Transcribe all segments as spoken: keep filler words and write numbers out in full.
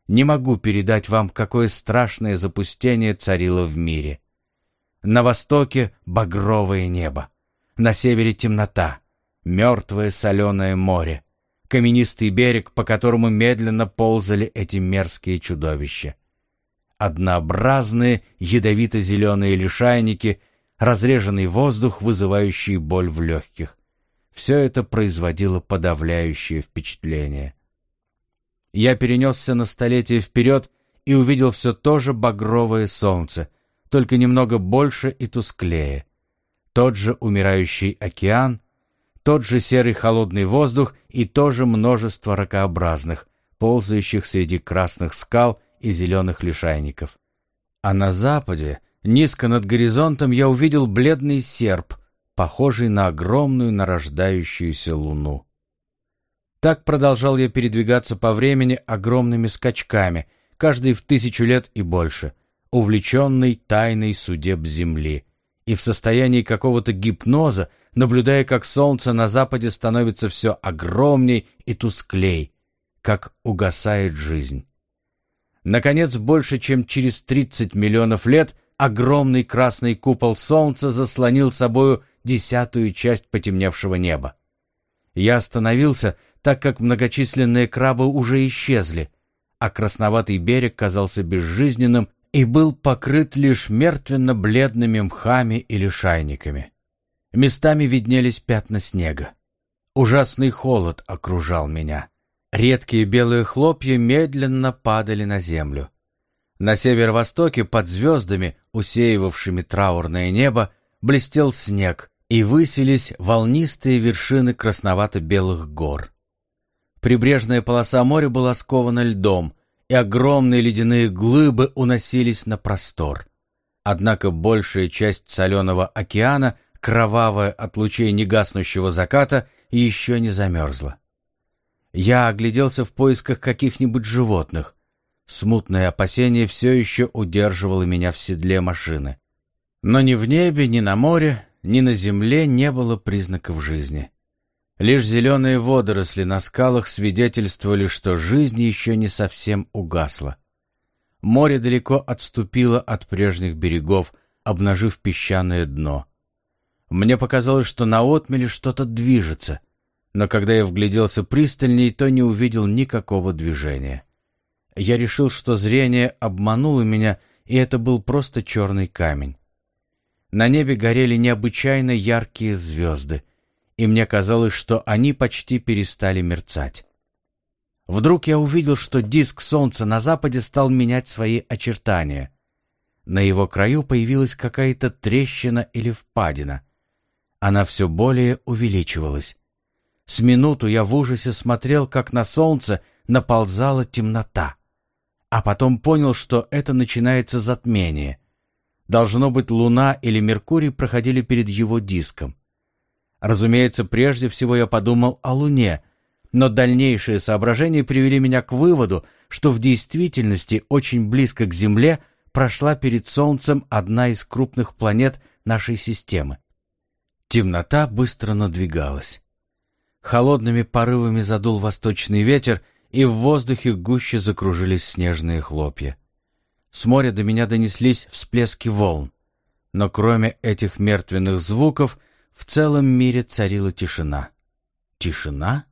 Не могу передать вам, какое страшное запустение царило в мире. На востоке багровое небо, на севере темнота, мертвое соленое море, каменистый берег, по которому медленно ползали эти мерзкие чудовища. Однообразные ядовито-зеленые лишайники, разреженный воздух, вызывающий боль в легких. Все это производило подавляющее впечатление. Я перенесся на столетие вперед и увидел все то же багровое солнце, только немного больше и тусклее. Тот же умирающий океан, тот же серый холодный воздух и то же множество ракообразных, ползающих среди красных скал и зеленых лишайников. А на западе, низко над горизонтом, я увидел бледный серп, похожий на огромную нарождающуюся луну. Так продолжал я передвигаться по времени огромными скачками, каждый в тысячу лет и больше, увлеченный тайной судеб Земли, и в состоянии какого-то гипноза, наблюдая, как солнце на западе становится все огромней и тусклей, как угасает жизнь. Наконец, больше чем через тридцать миллионов лет огромный красный купол солнца заслонил собою десятую часть потемневшего неба. Я остановился, так как многочисленные крабы уже исчезли, а красноватый берег казался безжизненным и был покрыт лишь мертвенно-бледными мхами и лишайниками. Местами виднелись пятна снега. Ужасный холод окружал меня. Редкие белые хлопья медленно падали на землю. На северо-востоке под звездами, усеивавшими траурное небо, блестел снег, и высились волнистые вершины красновато-белых гор. Прибрежная полоса моря была скована льдом, и огромные ледяные глыбы уносились на простор. Однако большая часть соленого океана, кровавая от лучей негаснущего заката, еще не замерзла. Я огляделся в поисках каких-нибудь животных. Смутное опасение все еще удерживало меня в седле машины. Но ни в небе, ни на море, ни на земле не было признаков жизни. Лишь зеленые водоросли на скалах свидетельствовали, что жизнь еще не совсем угасла. Море далеко отступило от прежних берегов, обнажив песчаное дно. Мне показалось, что на отмеле что-то движется, но когда я вгляделся пристальней, то не увидел никакого движения. Я решил, что зрение обмануло меня, и это был просто черный камень. На небе горели необычайно яркие звезды, и мне казалось, что они почти перестали мерцать. Вдруг я увидел, что диск солнца на западе стал менять свои очертания. На его краю появилась какая-то трещина или впадина. Она все более увеличивалась. С минуту я в ужасе смотрел, как на солнце наползала темнота, а потом понял, что это начинается затмение. Должно быть, Луна или Меркурий проходили перед его диском. Разумеется, прежде всего я подумал о Луне, но дальнейшие соображения привели меня к выводу, что в действительности очень близко к Земле прошла перед Солнцем одна из крупных планет нашей системы. Темнота быстро надвигалась. Холодными порывами задул восточный ветер, и в воздухе гуще закружились снежные хлопья. С моря до меня донеслись всплески волн, но кроме этих мертвенных звуков в целом мире царила тишина. Тишина?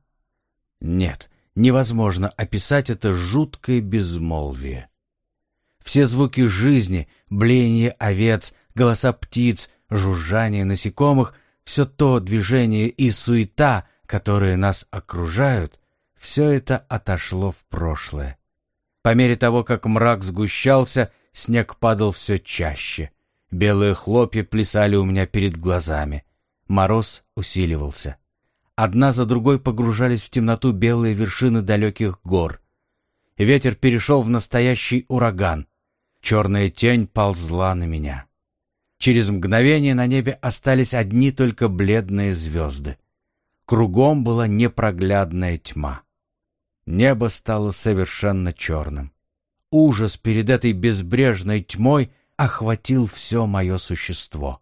Нет, невозможно описать это жуткое безмолвие. Все звуки жизни, блеяние овец, голоса птиц, жужжание насекомых, все то движение и суета, которые нас окружают, все это отошло в прошлое. По мере того, как мрак сгущался, снег падал все чаще. Белые хлопья плясали у меня перед глазами. Мороз усиливался. Одна за другой погружались в темноту белые вершины далеких гор. Ветер перешел в настоящий ураган. Черная тень ползла на меня. Через мгновение на небе остались одни только бледные звезды. Кругом была непроглядная тьма. Небо стало совершенно черным. Ужас перед этой безбрежной тьмой охватил все мое существо.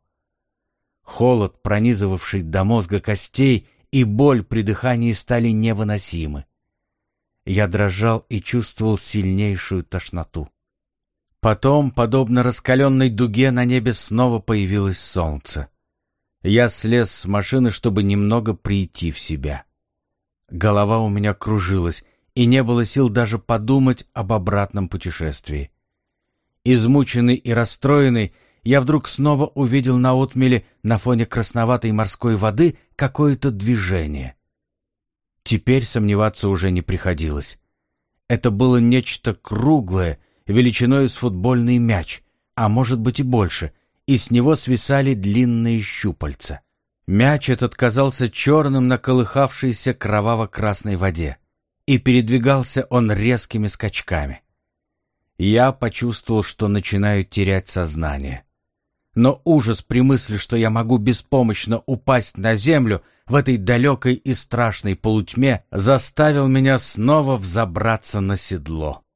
Холод, пронизывавший до мозга костей, и боль при дыхании стали невыносимы. Я дрожал и чувствовал сильнейшую тошноту. Потом, подобно раскаленной дуге, на небе снова появилось солнце. Я слез с машины, чтобы немного прийти в себя. Голова у меня кружилась, и не было сил даже подумать об обратном путешествии. Измученный и расстроенный, я вдруг снова увидел на отмеле на фоне красноватой морской воды какое-то движение. Теперь сомневаться уже не приходилось. Это было нечто круглое, величиной с футбольный мяч, а может быть и больше, и с него свисали длинные щупальца. Мяч этот казался черным на колыхавшейся кроваво-красной воде, и передвигался он резкими скачками. Я почувствовал, что начинаю терять сознание. Но ужас при мысли, что я могу беспомощно упасть на землю в этой далекой и страшной полутьме, заставил меня снова взобраться на седло.